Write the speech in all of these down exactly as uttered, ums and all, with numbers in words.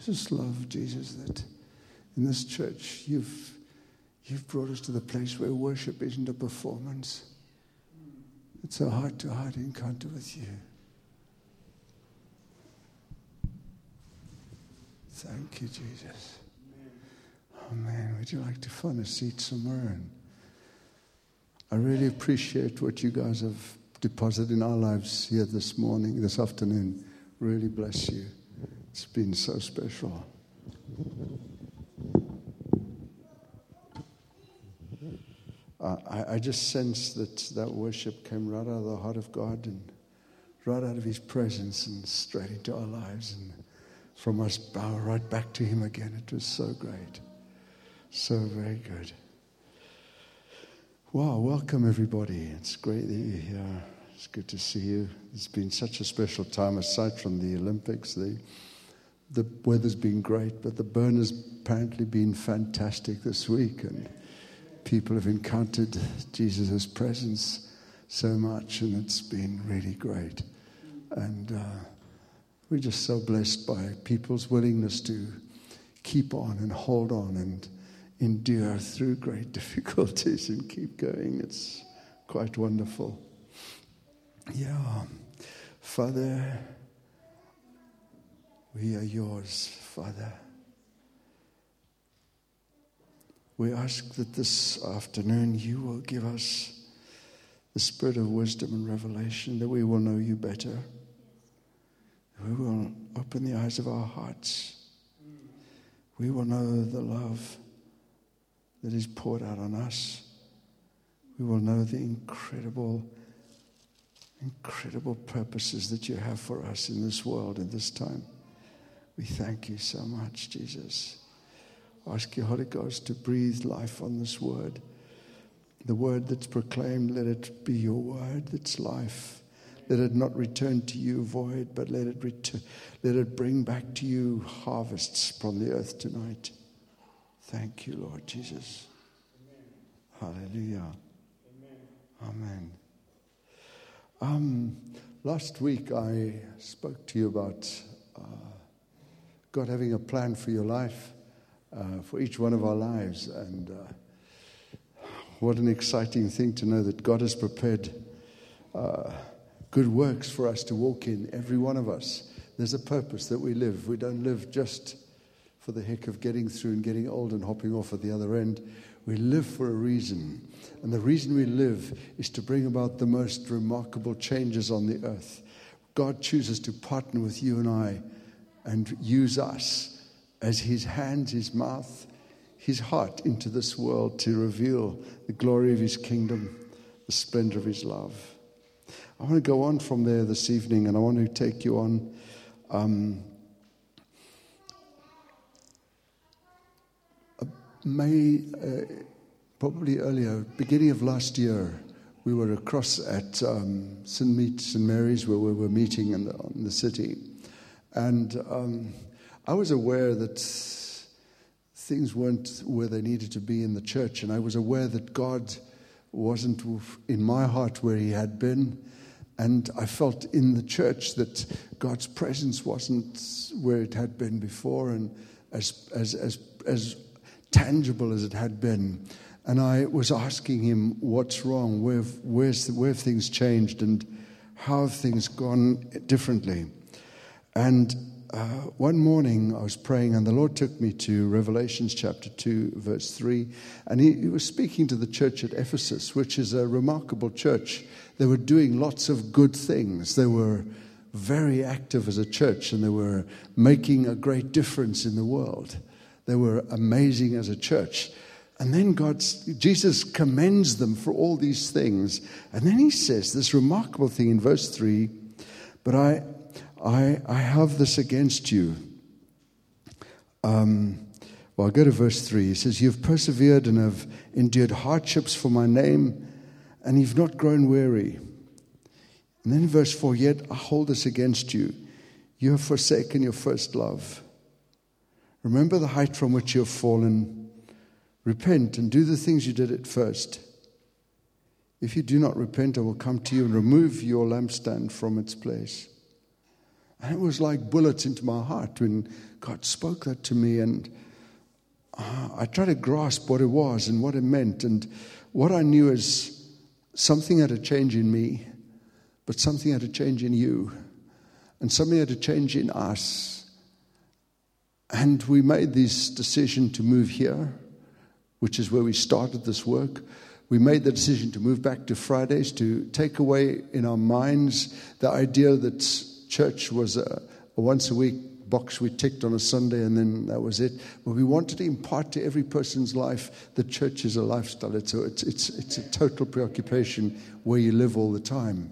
just love, Jesus, that in this church you've you've brought us to the place where worship isn't a performance. It's a heart-to-heart encounter with you. Thank you, Jesus. Oh man, would you like to find a seat somewhere? And I really appreciate what you guys have deposited in our lives here this morning, this afternoon. Really bless you. It's been so special. Uh, I, I just sense that that worship came right out of the heart of God and right out of His presence and straight into our lives, and from us bow right back to Him again. It was so great. So very good. Wow, welcome everybody. It's great that you're here. It's good to see you. It's been such a special time, aside from the Olympics. The, the weather's been great, but the burn has apparently been fantastic this week, and people have encountered Jesus' presence so much, and it's been really great. And uh, we're just so blessed by people's willingness to keep on and hold on and endure through great difficulties and keep going. It's quite wonderful. Yeah. Father, we are yours, Father. We ask that this afternoon you will give us the spirit of wisdom and revelation, that we will know you better. We will open the eyes of our hearts. We will know the love that is poured out on us. We will know the incredible, incredible purposes that you have for us in this world, in this time. We thank you so much, Jesus. Ask your Holy Ghost to breathe life on this word. The word that's proclaimed, let it be your word that's life. Let it not return to you void, but let it return, let it bring back to you harvests from the earth tonight. Thank you, Lord Jesus. Amen. Hallelujah. Amen. Amen. Um, last week I spoke to you about uh, God having a plan for your life. Uh, for each one of our lives, and uh, what an exciting thing to know that God has prepared uh, good works for us to walk in, every one of us. There's a purpose that we live. We don't live just for the heck of getting through and getting old and hopping off at the other end. We live for a reason, and the reason we live is to bring about the most remarkable changes on the earth. God chooses to partner with you and I and use us as His hands, His mouth, His heart into this world to reveal the glory of His kingdom, the splendor of His love. I want to go on from there this evening, and I want to take you on um, May, uh, probably earlier, beginning of last year, we were across at um, Saint Meet, Saint Mary's, where we were meeting in the, in the city, and um, I was aware that things weren't where they needed to be in the church, and I was aware that God wasn't in my heart where He had been, and I felt in the church that God's presence wasn't where it had been before, and as as as as tangible as it had been. And I was asking Him, what's wrong? Where where's where have things changed, and how have things gone differently? And Uh, one morning I was praying, and the Lord took me to Revelations chapter two, verse three, and he, he was speaking to the church at Ephesus, which is a remarkable church. They were doing lots of good things. They were very active as a church, and they were making a great difference in the world. They were amazing as a church. And then God, Jesus commends them for all these things. And then He says this remarkable thing in verse three, but I... I, I have this against you. Um, well, I'll go to verse three. He says, you've persevered and have endured hardships for my name, and you've not grown weary. And then in verse four, yet I hold this against you. You have forsaken your first love. Remember the height from which you have fallen. Repent and do the things you did at first. If you do not repent, I will come to you and remove your lampstand from its place. And it was like bullets into my heart when God spoke that to me. And uh, I tried to grasp what it was and what it meant. And what I knew is something had to change in me, but something had to change in you. And something had to change in us. And we made this decision to move here, which is where we started this work. We made the decision to move back to Fridays, to take away in our minds the idea that church was a, a once-a-week box we ticked on a Sunday and then that was it. But we wanted to impart to every person's life that church is a lifestyle. It's a, it's, it's, it's a total preoccupation where you live all the time.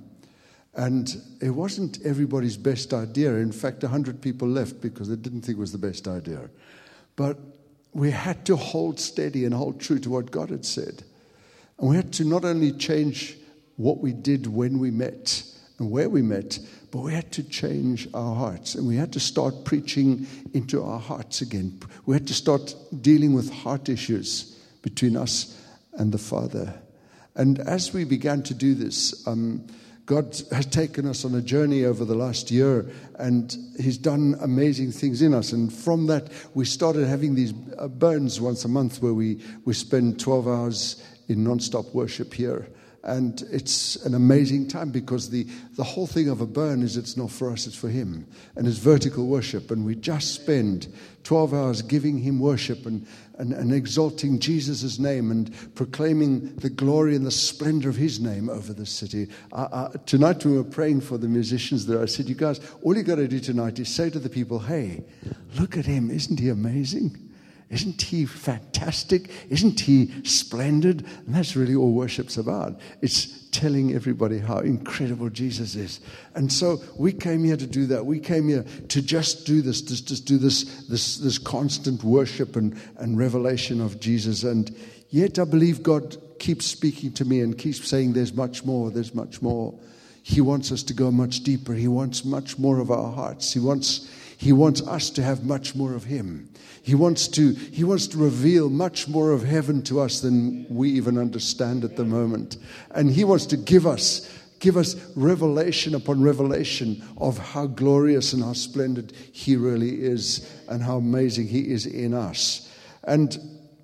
And it wasn't everybody's best idea. In fact, one hundred people left because they didn't think it was the best idea. But we had to hold steady and hold true to what God had said. And we had to not only change what we did when we met and where we met, but we had to change our hearts. And we had to start preaching into our hearts again. We had to start dealing with heart issues between us and the Father. And as we began to do this, um, God has taken us on a journey over the last year, and He's done amazing things in us. And from that, we started having these uh, burns once a month where we, we spend twelve hours in non-stop worship here. And it's an amazing time because the, the whole thing of a burn is it's not for us, it's for Him. And it's vertical worship. And we just spend twelve hours giving Him worship and, and, and exalting Jesus' name and proclaiming the glory and the splendor of His name over the city. Uh, uh, tonight we were praying for the musicians there. I said, you guys, all you got to do tonight is say to the people, hey, look at Him. Isn't He amazing? Isn't He fantastic? Isn't He splendid? And that's really all worship's about. It's telling everybody how incredible Jesus is. And so we came here to do that. We came here to just do this, just, just do this, this, this constant worship and, and revelation of Jesus. And yet I believe God keeps speaking to me and keeps saying there's much more, there's much more. He wants us to go much deeper. He wants much more of our hearts. He wants He wants us to have much more of Him. He wants to, he wants to reveal much more of heaven to us than we even understand at the moment. And He wants to give us, give us revelation upon revelation of how glorious and how splendid He really is and how amazing He is in us. And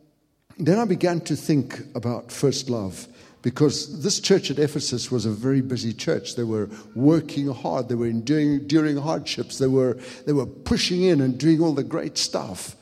then I began to think about first love. Because this church at Ephesus was a very busy church. They were working hard. They were enduring, enduring hardships. They were, they were pushing in and doing all the great stuff.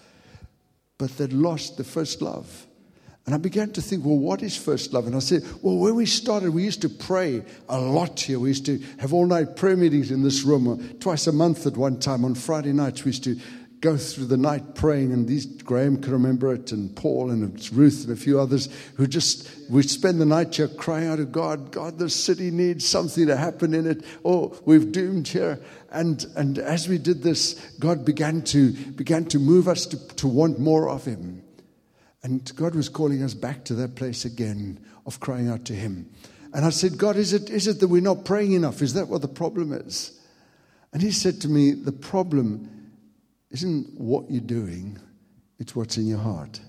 But they'd lost the first love. And I began to think, well, what is first love? And I said, well, when we started, we used to pray a lot here. We used to have all-night prayer meetings in this room. Twice a month at one time. On Friday nights, we used to go through the night praying, and these Graham can remember it, and Paul and Ruth and a few others who just, we'd spend the night here crying out to God, God, the city needs something to happen in it. Oh, we've doomed here. And and as we did this, God began to began to move us to, to want more of Him. And God was calling us back to that place again of crying out to Him. And I said, God, is it is it that we're not praying enough? Is that what the problem is? And He said to me, the problem isn't what you're doing, it's what's in your heart.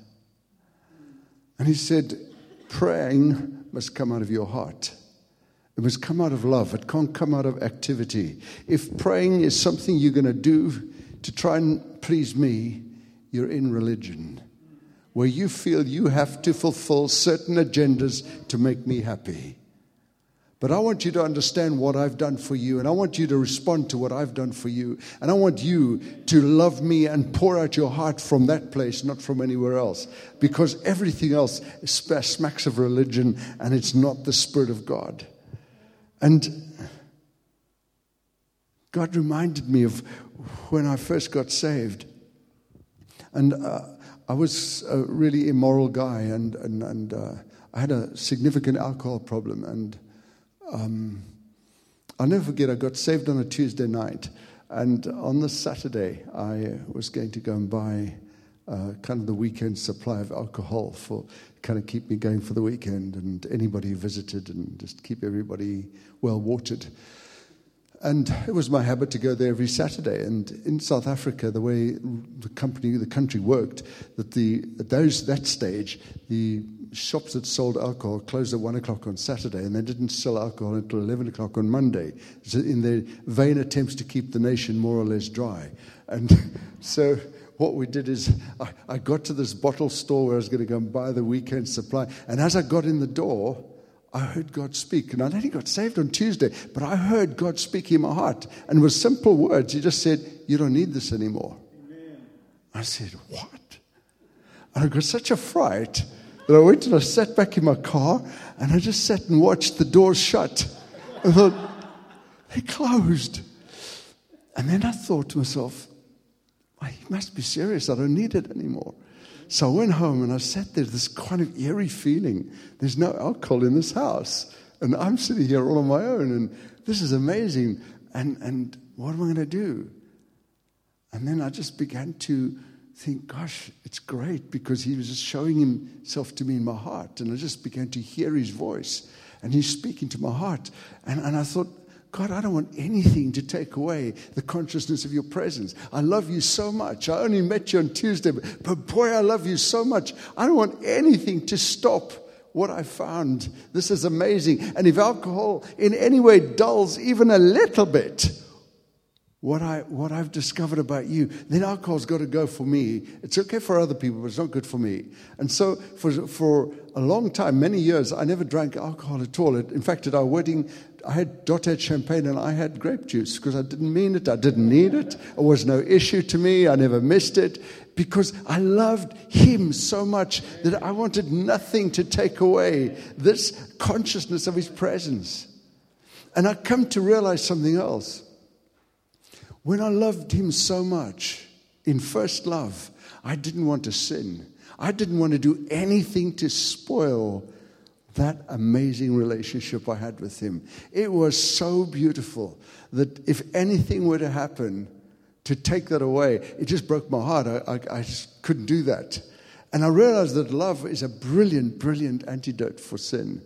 And He said, praying must come out of your heart. It must come out of love. It can't come out of activity. If praying is something you're going to do to try and please me, you're in religion, where you feel you have to fulfill certain agendas to make me happy. But I want you to understand what I've done for you, and I want you to respond to what I've done for you. And I want you to love me and pour out your heart from that place, not from anywhere else. Because everything else smacks of religion, and it's not the Spirit of God. And God reminded me of when I first got saved. And uh, I was a really immoral guy, and, and, and uh, I had a significant alcohol problem, and Um, I'll never forget, I got saved on a Tuesday night, and on the Saturday I was going to go and buy uh, kind of the weekend supply of alcohol for kind of keep me going for the weekend, and anybody who visited, and just keep everybody well watered. And it was my habit to go there every Saturday. And in South Africa, the way the company, the country worked, that the at those that stage, the shops that sold alcohol closed at one o'clock on Saturday, and they didn't sell alcohol until eleven o'clock on Monday, so in their vain attempts to keep the nation more or less dry. And so what we did is I, I got to this bottle store where I was going to go and buy the weekend supply. And as I got in the door, I heard God speak. And I only got saved on Tuesday, but I heard God speak in my heart. And it was simple words. He just said, "You don't need this anymore." Amen. I said, "What?" And I got such a fright that I went and I sat back in my car and I just sat and watched the doors shut. I thought, they closed. And then I thought to myself, he must be serious. I don't need it anymore. So I went home and I sat there, this kind of eerie feeling. There's no alcohol in this house. And I'm sitting here all on my own. And this is amazing. And, and what am I going to do? And then I just began to think, gosh, it's great, because he was just showing himself to me in my heart. And I just began to hear his voice. And he's speaking to my heart. And, and I thought, God, I don't want anything to take away the consciousness of your presence. I love you so much. I only met you on Tuesday, but, but boy, I love you so much. I don't want anything to stop what I found. This is amazing. And if alcohol in any way dulls even a little bit what, I, what I've discovered about you, then alcohol's got to go for me. It's okay for other people, but it's not good for me. And so for, for a long time, many years, I never drank alcohol at all. In fact, at our wedding, I had Dot had champagne and I had grape juice because I didn't mean it. I didn't need it. It was no issue to me. I never missed it because I loved him so much that I wanted nothing to take away this consciousness of his presence. And I come to realize something else. When I loved him so much in first love, I didn't want to sin. I didn't want to do anything to spoil that amazing relationship I had with him. It was so beautiful that if anything were to happen to take that away, it just broke my heart. I, I, I just couldn't do that. And I realized that love is a brilliant, brilliant antidote for sin.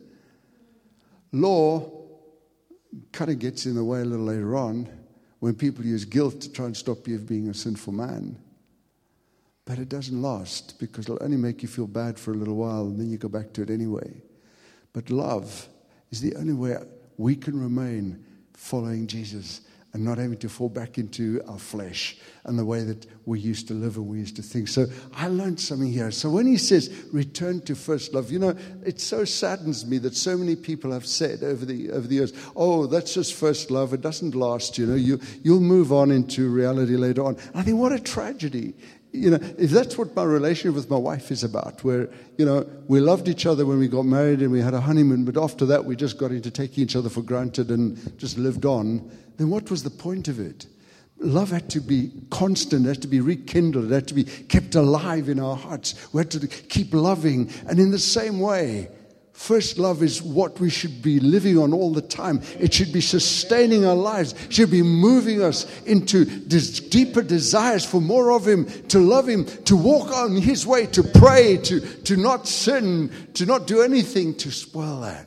Law kind of gets in the way a little later on when people use guilt to try and stop you from being a sinful man. But it doesn't last, because it'll only make you feel bad for a little while and then you go back to it anyway. But love is the only way we can remain following Jesus and not having to fall back into our flesh and the way that we used to live and we used to think. So I learned something here. So when he says, return to first love, you know, it so saddens me that so many people have said over the over the years, oh, that's just first love. It doesn't last, you know. You, you'll move on into reality later on. I think, what a tragedy. You know, if that's what my relationship with my wife is about, where, you know, we loved each other when we got married and we had a honeymoon, but after that we just got into taking each other for granted and just lived on, then what was the point of it? Love had to be constant, it had to be rekindled, it had to be kept alive in our hearts. We had to keep loving. And in the same way, first love is what we should be living on all the time. It should be sustaining our lives. It should be moving us into this deeper desires for more of him, to love him, to walk on his way, to pray, to, to not sin, to not do anything to spoil that.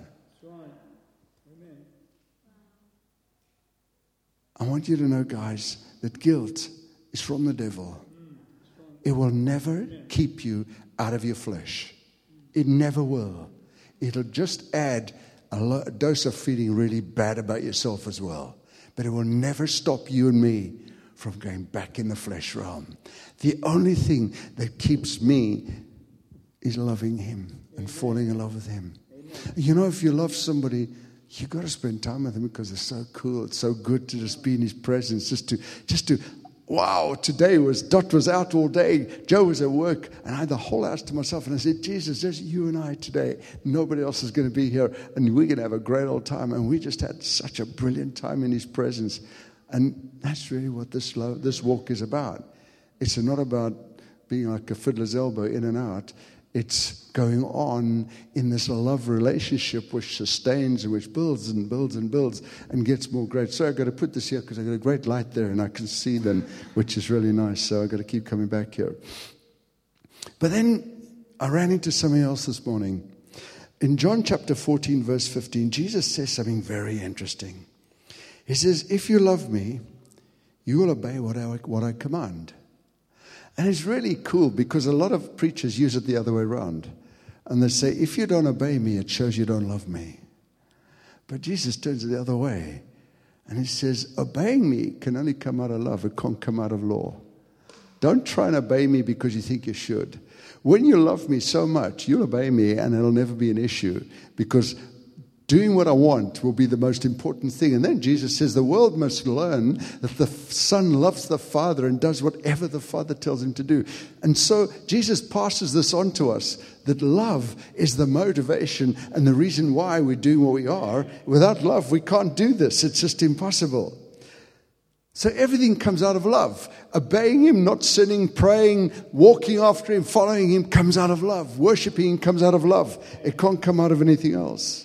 I want you to know, guys, that guilt is from the devil. It will never keep you out of your flesh. It never will. It'll just add a, lo- a dose of feeling really bad about yourself as well. But it will never stop you and me from going back in the flesh realm. The only thing that keeps me is loving him and falling in love with him. You know, if you love somebody, you got to spend time with him because they're so cool. It's so good to just be in his presence, just to, just to, wow, today was, Dot was out all day, Joe was at work, and I had the whole house to myself, and I said, Jesus, there's you and I today. Nobody else is going to be here, and we're going to have a great old time. And we just had such a brilliant time in his presence. And that's really what this love, this walk is about. It's not about being like a fiddler's elbow in and out. It's going on in this love relationship which sustains and which builds and builds and builds and gets more great. So I've got to put this here because I've got a great light there and I can see them, which is really nice. So I've got to keep coming back here. But then I ran into something else this morning. In John chapter fourteen, verse fifteen, Jesus says something very interesting. He says, if you love me, you will obey what I, what I command. And it's really cool because a lot of preachers use it the other way around. And they say, if you don't obey me, it shows you don't love me. But Jesus turns it the other way. And he says, obeying me can only come out of love. It can't come out of law. Don't try and obey me because you think you should. When you love me so much, you'll obey me and it'll never be an issue. Because doing what I want will be the most important thing. And then Jesus says the world must learn that the Son loves the Father and does whatever the Father tells him to do. And so Jesus passes this on to us, that love is the motivation and the reason why we're doing what we are. Without love, we can't do this. It's just impossible. So everything comes out of love. Obeying him, not sinning, praying, walking after him, following him comes out of love. Worshipping him comes out of love. It can't come out of anything else.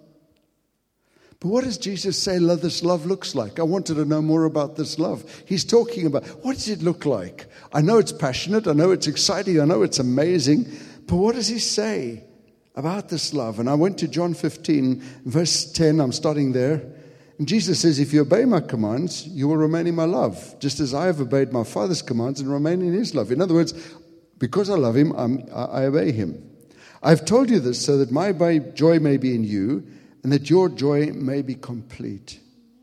But what does Jesus say this love looks like? I wanted to know more about this love. He's talking about, what does it look like? I know it's passionate. I know it's exciting. I know it's amazing. But what does he say about this love? And I went to John fifteen, verse ten. I'm starting there. And Jesus says, if you obey my commands, you will remain in my love, just as I have obeyed my Father's commands and remain in his love. In other words, because I love him, I'm, I obey him. I've told you this so that my joy may be in you, and that your joy may be complete.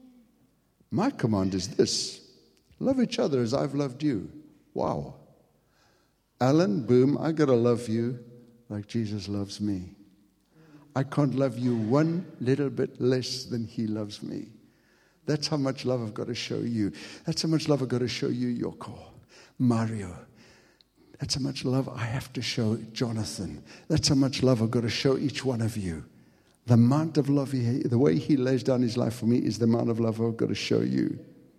My command is this: love each other as I've loved you. Wow. Alan, boom, I got to love you like Jesus loves me. I can't love you one little bit less than he loves me. That's how much love I've got to show you. That's how much love I've got to show you, Yoko, Mario. That's how much love I have to show Jonathan. That's how much love I've got to show each one of you. The amount of love, he, the way he lays down his life for me is the amount of love I've got to show you.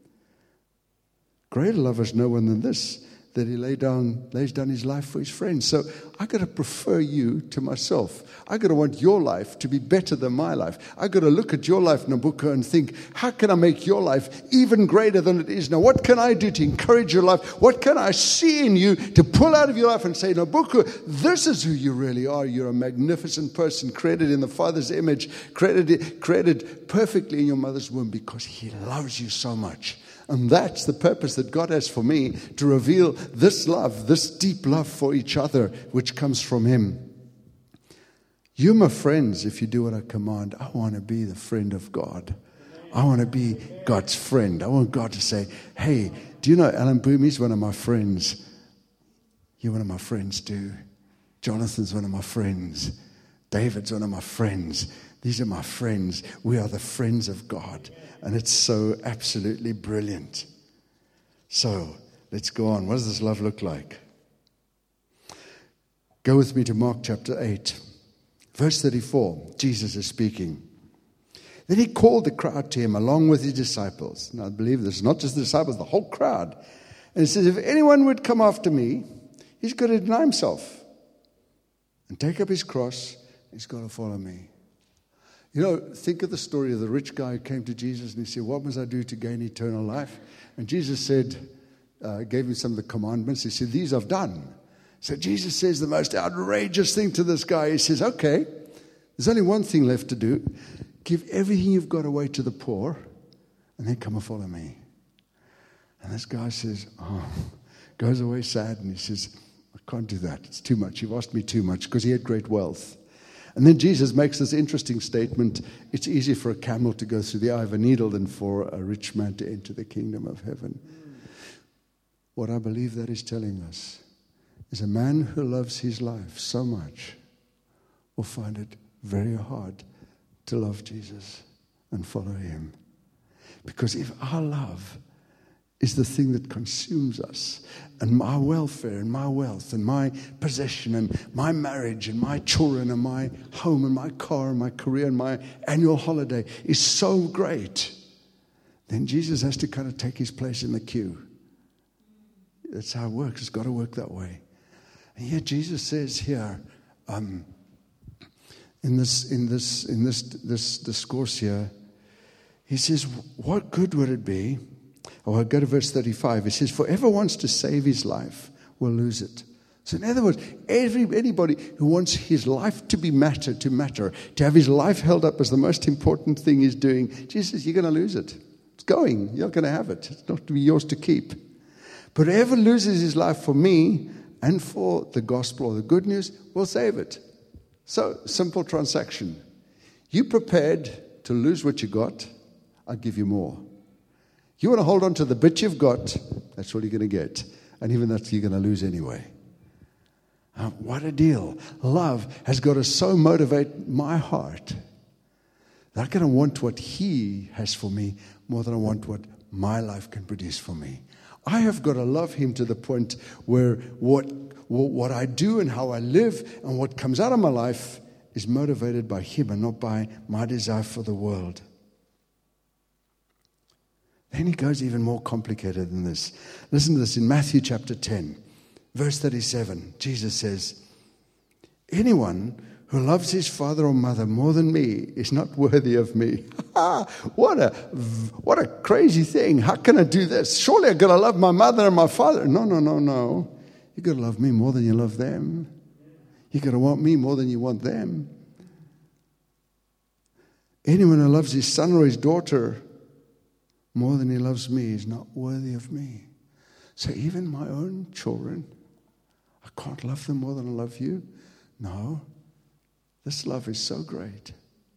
Greater love has no one than this, that he lay down, lays down his life for his friends. So I got to prefer you to myself. I got to want your life to be better than my life. I got to look at your life, Nabucco, and think, how can I make your life even greater than it is now? What can I do to encourage your life? What can I see in you to pull out of your life and say, Nabucco, this is who you really are. You're a magnificent person, created in the Father's image, created, created perfectly in your mother's womb, because he loves you so much. And that's the purpose that God has for me, to reveal this love, this deep love for each other, which comes from him. You're my friends if you do what I command. I want to be the friend of God. I want to be God's friend. I want God to say, hey, do you know Alan Boom? He's one of my friends. You're one of my friends too. Jonathan's one of my friends. David's one of my friends. These are my friends. We are the friends of God. And it's so absolutely brilliant. So, let's go on. What does this love look like? Go with me to Mark chapter eight. Verse thirty-four. Jesus is speaking. Then he called the crowd to him along with his disciples. Now, I believe this is not just the disciples, the whole crowd. And he says, if anyone would come after me, he's got to deny himself and take up his cross. He's got to follow me. You know, think of the story of the rich guy who came to Jesus and he said, what must I do to gain eternal life? And Jesus said, uh, gave him some of the commandments. He said, these I've done. So Jesus says the most outrageous thing to this guy. He says, okay, there's only one thing left to do. Give everything you've got away to the poor and then come and follow me. And this guy says, oh, goes away sad. And he says, I can't do that. It's too much. You've asked me too much, because he had great wealth. And then Jesus makes this interesting statement. It's easier for a camel to go through the eye of a needle than for a rich man to enter the kingdom of heaven. What I believe that is telling us is a man who loves his life so much will find it very hard to love Jesus and follow him. Because if our love is the thing that consumes us, and my welfare and my wealth and my possession and my marriage and my children and my home and my car and my career and my annual holiday is so great, then Jesus has to kind of take his place in the queue. That's how it works. It's got to work that way. And yet Jesus says here, um, in this in this in this this discourse here, he says, what good would it be? Oh, go to verse thirty-five. It says, whoever wants to save his life will lose it. So in other words, every, anybody who wants his life to be matter, to matter, to have his life held up as the most important thing he's doing, Jesus says, you're going to lose it. It's going. You're not going to have it. It's not to be yours to keep. But whoever loses his life for me and for the gospel or the good news will save it. So, simple transaction. You prepared to lose what you got, I'll give you more. You want to hold on to the bit you've got, that's all you're going to get. And even that you're going to lose anyway. Uh, what a deal. Love has got to so motivate my heart that I'm going to want what He has for me more than I want what my life can produce for me. I have got to love Him to the point where what, what I do and how I live and what comes out of my life is motivated by Him and not by my desire for the world. Then He goes even more complicated than this. Listen to this in Matthew chapter ten, verse thirty-seven. Jesus says, anyone who loves his father or mother more than me is not worthy of me. what a what a crazy thing. How can I do this? Surely I've got to love my mother and my father. No, no, no, no. You've got to love me more than you love them. You've got to want me more than you want them. Anyone who loves his son or his daughter more than he loves me is not worthy of me. So even my own children, I can't love them more than I love you. No, this love is so great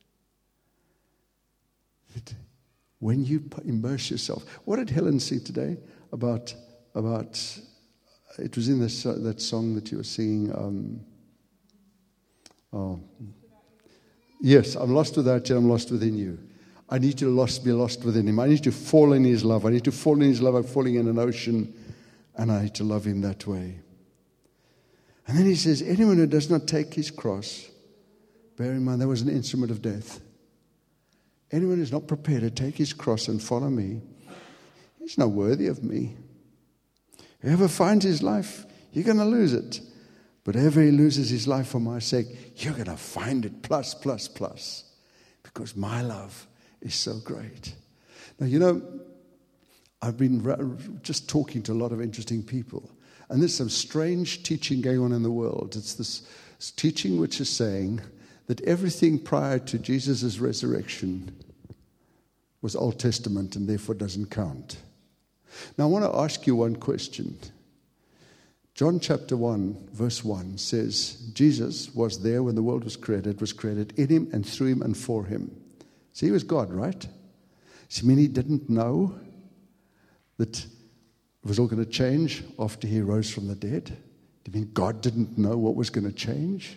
that when you immerse yourself, what did Helen sing today about, about it was in this, uh, that song that you were singing, um, oh, yes, I'm lost without you, I'm lost within you. I need to lost, be lost within Him. I need to fall in His love. I need to fall in His love. I'm falling in an ocean, and I need to love Him that way. And then He says, anyone who does not take his cross, bear in mind, that was an instrument of death. Anyone who's not prepared to take his cross and follow me, he's not worthy of me. Whoever finds his life, you're going to lose it. But whoever he loses his life for my sake, you're going to find it plus, plus, plus. Because my love is so great. Now, you know, I've been just talking to a lot of interesting people. And there's some strange teaching going on in the world. It's this teaching which is saying that everything prior to Jesus' resurrection was Old Testament and therefore doesn't count. Now, I want to ask you one question. John chapter one, verse one says, Jesus was there when the world was created. It was created in Him and through Him and for Him. So He was God, right? Does it mean He didn't know that it was all going to change after He rose from the dead? Do you mean God didn't know what was going to change?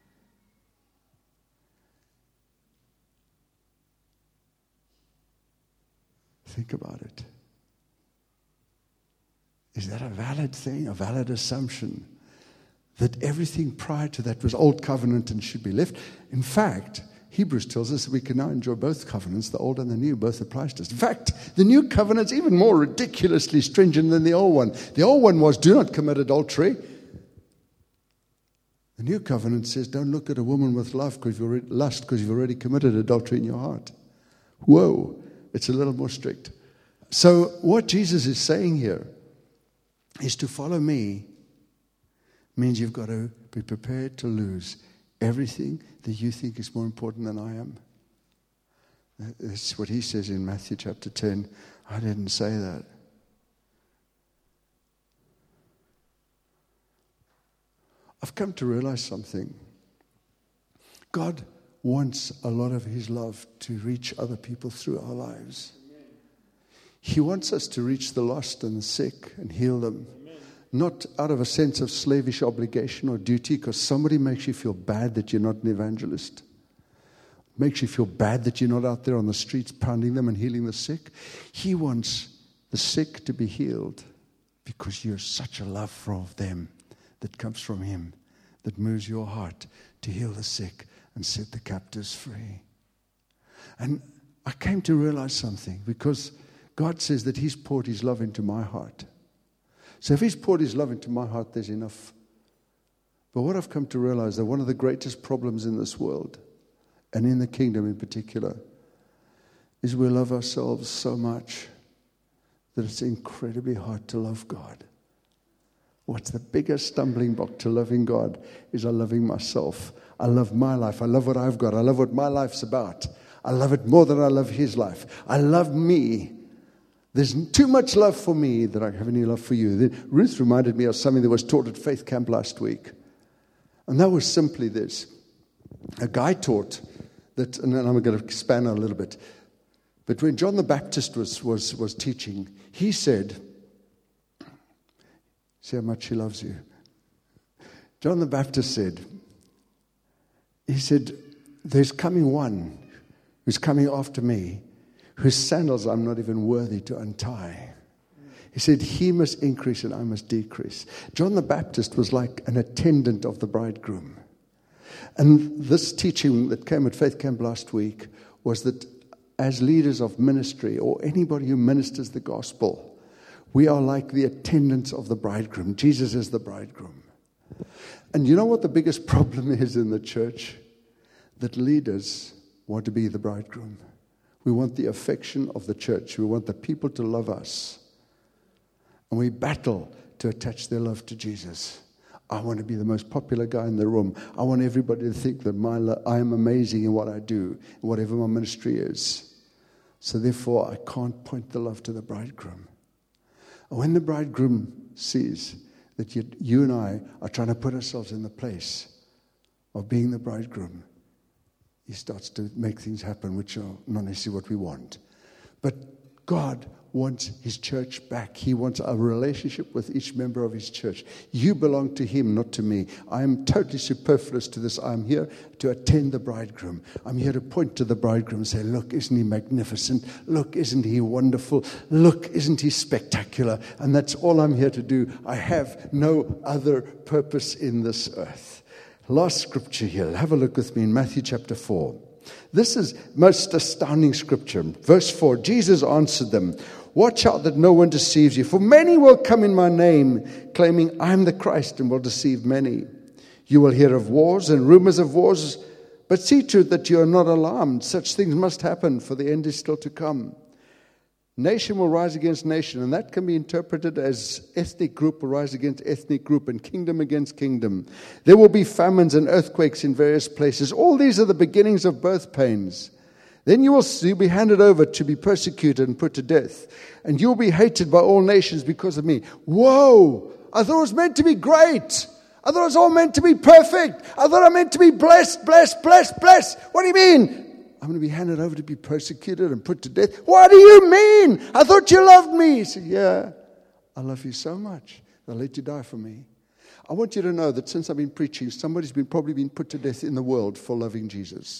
Think about it. Is that a valid thing, a valid assumption? That everything prior to that was old covenant and should be left? In fact, Hebrews tells us that we can now enjoy both covenants, the old and the new, both apply to us. In fact, the new covenant's even more ridiculously stringent than the old one. The old one was, do not commit adultery. The new covenant says, don't look at a woman with love because you've already, lust because you've already committed adultery in your heart. Whoa, it's a little more strict. So what Jesus is saying here is to follow me means you've got to be prepared to lose everything that you think is more important than I am. That's what He says in Matthew chapter ten. I didn't say that. I've come to realize something. God wants a lot of His love to reach other people through our lives. He wants us to reach the lost and the sick and heal them. Amen. Not out of a sense of slavish obligation or duty, because somebody makes you feel bad that you're not an evangelist. Makes you feel bad that you're not out there on the streets pounding them and healing the sick. He wants the sick to be healed because you're such a love for them that comes from Him, that moves your heart to heal the sick and set the captives free. And I came to realize something, because God says that He's poured His love into my heart. So if He's poured His love into my heart, there's enough. But what I've come to realize, that one of the greatest problems in this world, and in the kingdom in particular, is we love ourselves so much that it's incredibly hard to love God. What's the biggest stumbling block to loving God is I loving myself. I love my life. I love what I've got. I love what my life's about. I love it more than I love His life. I love me. There's too much love for me that I have any love for you. Then Ruth reminded me of something that was taught at Faith Camp last week. And that was simply this. a guy taught that, and then I'm going to expand on a little bit, but when John the Baptist was, was, was teaching, he said, see how much he loves you. John the Baptist said, he said, there's coming one who's coming after me, whose sandals I'm not even worthy to untie. He said, he must increase and I must decrease. John the Baptist was like an attendant of the bridegroom. And this teaching that came at Faith Camp last week was that as leaders of ministry or anybody who ministers the gospel, we are like the attendants of the bridegroom. Jesus is the bridegroom. And you know what the biggest problem is in the church? That leaders want to be the bridegroom. We want the affection of the church. We want the people to love us. And we battle to attach their love to Jesus. I want to be the most popular guy in the room. I want everybody to think that my lo- I am amazing in what I do, whatever my ministry is. So therefore, I can't point the love to the bridegroom. And when the bridegroom sees that you, you and I are trying to put ourselves in the place of being the bridegroom, he starts to make things happen which are not necessarily what we want. But God wants his church back. He wants a relationship with each member of his church. You belong to him, not to me. I am totally superfluous to this. I'm here to attend the bridegroom. I'm here to point to the bridegroom and say, look, isn't he magnificent? Look, isn't he wonderful? Look, isn't he spectacular? And that's all I'm here to do. I have no other purpose in this earth. Last scripture here. Have a look with me in Matthew chapter four. This is most astounding scripture. Verse four, Jesus answered them, watch out that no one deceives you, for many will come in my name, claiming I am the Christ, and will deceive many. You will hear of wars and rumors of wars, but see to it that you are not alarmed. Such things must happen, for the end is still to come. Nation will rise against nation, and that can be interpreted as ethnic group will rise against ethnic group and kingdom against kingdom. There will be famines and earthquakes in various places. All these are the beginnings of birth pains. Then you will be handed over to be persecuted and put to death, and you will be hated by all nations because of me. Whoa! I thought it was meant to be great. I thought it was all meant to be perfect. I thought I meant to be blessed, blessed, blessed, blessed. What do you mean? I'm going to be handed over to be persecuted and put to death. What do you mean? I thought you loved me. He said, yeah, I love you so much that I'll let you die for me. I want you to know that since I've been preaching, somebody's been probably been put to death in the world for loving Jesus.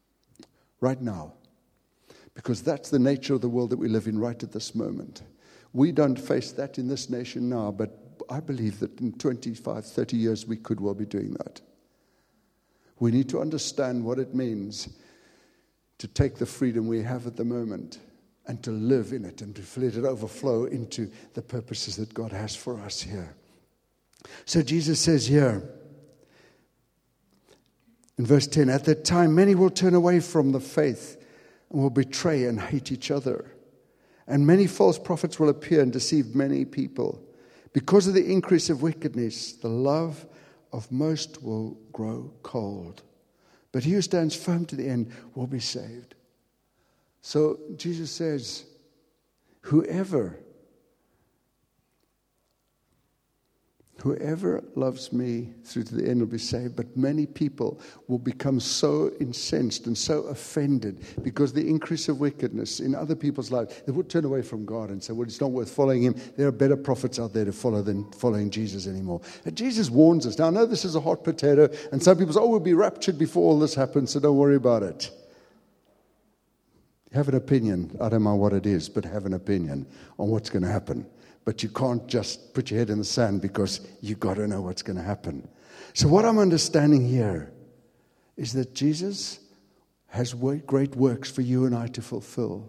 Right now. Because that's the nature of the world that we live in right at this moment. We don't face that in this nation now, but I believe that in twenty-five, thirty years we could well be doing that. We need to understand what it means to take the freedom we have at the moment and to live in it and to let it overflow into the purposes that God has for us here. So Jesus says here, in verse ten, at that time many will turn away from the faith and will betray and hate each other. And many false prophets will appear and deceive many people. Because of the increase of wickedness, the love of most will grow cold. But he who stands firm to the end will be saved. So Jesus says, whoever, whoever loves me through to the end will be saved. But many people will become so incensed and so offended because of the increase of wickedness in other people's lives. They would turn away from God and say, well, it's not worth following him. There are better prophets out there to follow than following Jesus anymore. And Jesus warns us. Now, I know this is a hot potato, and some people say, oh, we'll be raptured before all this happens, so don't worry about it. Have an opinion. I don't know what it is, but have an opinion on what's going to happen. But you can't just put your head in the sand because you got to know what's going to happen. So what I'm understanding here is that Jesus has great works for you and I to fulfill.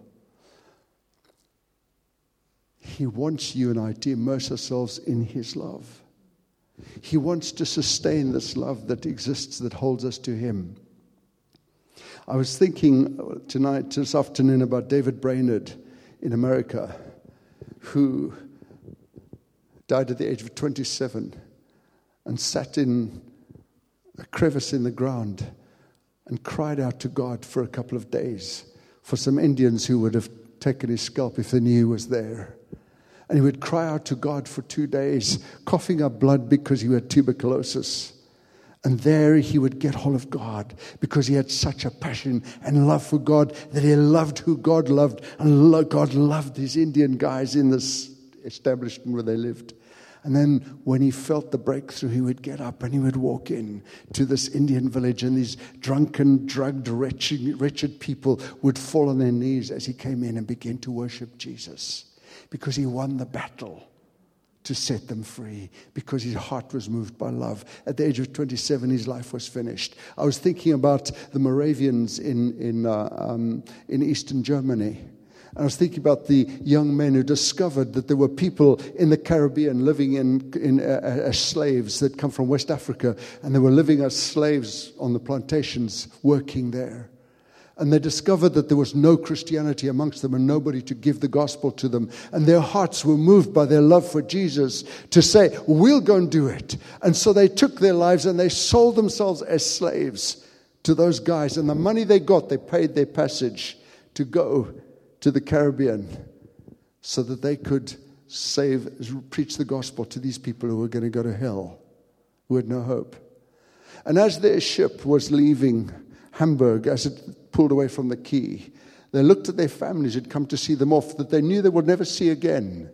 He wants you and I to immerse ourselves in his love. He wants to sustain this love that exists, that holds us to him. I was thinking tonight, this afternoon, about David Brainerd in America, who died at the age of twenty-seven and sat in a crevice in the ground and cried out to God for a couple of days for some Indians who would have taken his scalp if they knew he was there. And he would cry out to God for two days, coughing up blood because he had tuberculosis. And there he would get hold of God because he had such a passion and love for God that he loved who God loved. And lo- God loved these Indian guys in this establishment where they lived. And then when he felt the breakthrough, he would get up and he would walk in to this Indian village, and these drunken, drugged, wretched, wretched people would fall on their knees as he came in and began to worship Jesus, because he won the battle to set them free, because his heart was moved by love. At the age of twenty-seven, his life was finished. I was thinking about the Moravians in in uh, um, in Eastern Germany. And I was thinking about the young men who discovered that there were people in the Caribbean living in, in uh, as slaves that come from West Africa, and they were living as slaves on the plantations, working there. And they discovered that there was no Christianity amongst them and nobody to give the gospel to them. And their hearts were moved by their love for Jesus to say, we'll go and do it. And so they took their lives and they sold themselves as slaves to those guys. And the money they got, they paid their passage to go to the Caribbean so that they could save, preach the gospel to these people who were going to go to hell, who had no hope. And as their ship was leaving Hamburg, as it pulled away from the quay, they looked at their families who'd come to see them off, that they knew they would never see again.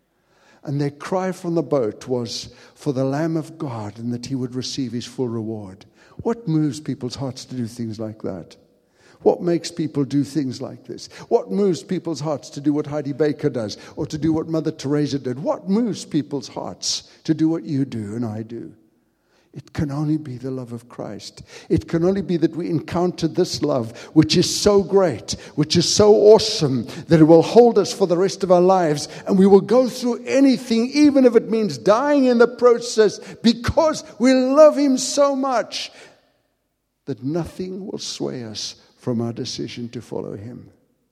And their cry from the boat was for the Lamb of God, and that he would receive his full reward. What moves people's hearts to do things like that? What makes people do things like this? What moves people's hearts to do what Heidi Baker does, or to do what Mother Teresa did? What moves people's hearts to do what you do and I do? It can only be the love of Christ. It can only be that we encounter this love, which is so great, which is so awesome, that it will hold us for the rest of our lives. And we will go through anything, even if it means dying in the process, because we love him so much that nothing will sway us from our decision to follow him.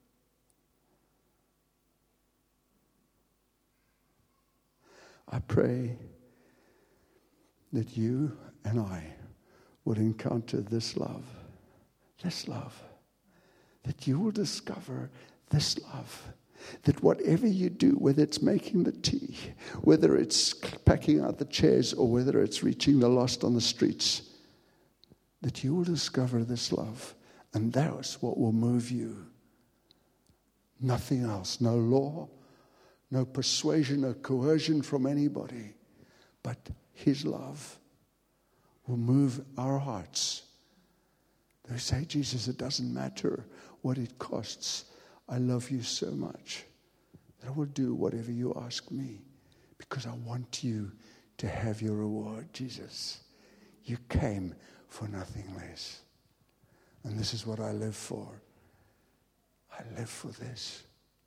I pray that you and I would encounter this love, this love, that you will discover this love, that whatever you do, whether it's making the tea, whether it's packing out the chairs, or whether it's reaching the lost on the streets, that you will discover this love, and that's what will move you. Nothing else, no law, no persuasion, no coercion from anybody, but his love will move our hearts. They say, Jesus, it doesn't matter what it costs. I love you so much that I will do whatever you ask me, because I want you to have your reward, Jesus. You came for nothing less. And this is what I live for. I live for this.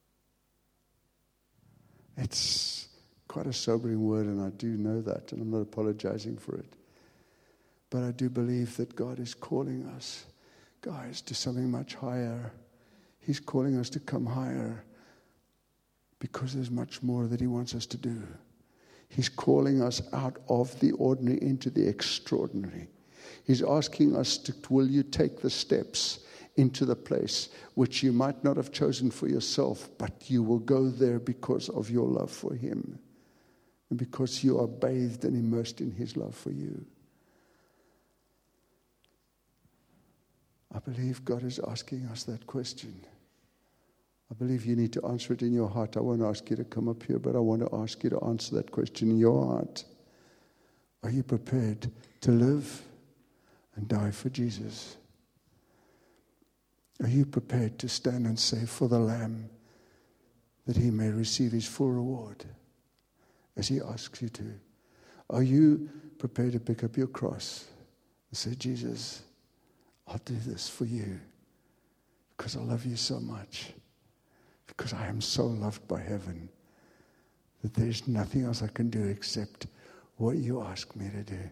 It's quite a sobering word, and I do know that, and I'm not apologizing for it. But I do believe that God is calling us, guys, to something much higher. He's calling us to come higher because there's much more that he wants us to do. He's calling us out of the ordinary into the extraordinary. He's asking us to, will you take the steps into the place which you might not have chosen for yourself, but you will go there because of your love for him. And because you are bathed and immersed in his love for you. I believe God is asking us that question. I believe you need to answer it in your heart. I won't ask you to come up here, but I want to ask you to answer that question in your heart. Are you prepared to live and die for Jesus? Are you prepared to stand and say, for the Lamb, that he may receive his full reward? As he asks you to. Are you prepared to pick up your cross and say, Jesus, I'll do this for you because I love you so much, because I am so loved by heaven that there's nothing else I can do except what you ask me to do.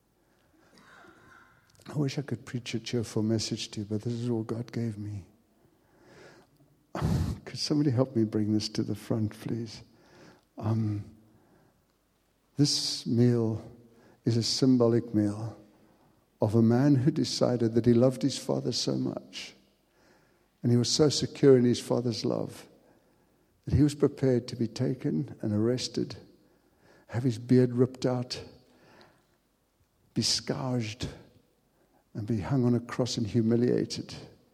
I wish I could preach a cheerful message to you, but this is all God gave me. Could somebody help me bring this to the front, please? Um... This meal is a symbolic meal of a man who decided that he loved his father so much, and he was so secure in his father's love, that he was prepared to be taken and arrested, have his beard ripped out, be scourged, and be hung on a cross and humiliated.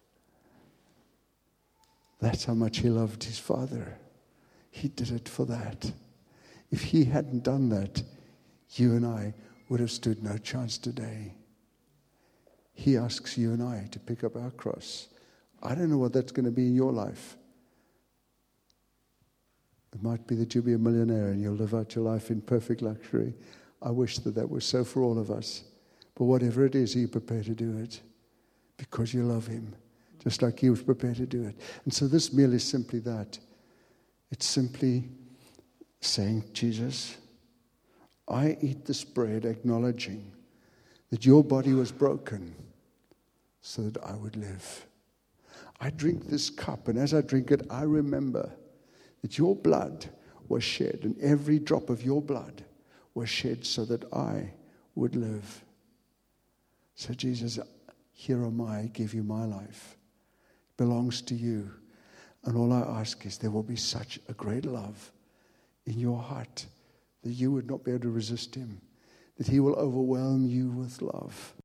That's how much he loved his Father. He did it for that. If he hadn't done that, you and I would have stood no chance today. He asks you and I to pick up our cross. I don't know what that's going to be in your life. It might be that you'll be a millionaire and you'll live out your life in perfect luxury. I wish that that was so for all of us. But whatever it is, are you prepared to do it? Because you love him, just like he was prepared to do it. And so this meal is simply that. It's simply saying, Jesus, I eat this bread acknowledging that your body was broken so that I would live. I drink this cup, and as I drink it, I remember that your blood was shed, and every drop of your blood was shed so that I would live. So Jesus, here am I, I give you my life. It belongs to you. And all I ask is there will be such a great love in your heart that you would not be able to resist him, that he will overwhelm you with love.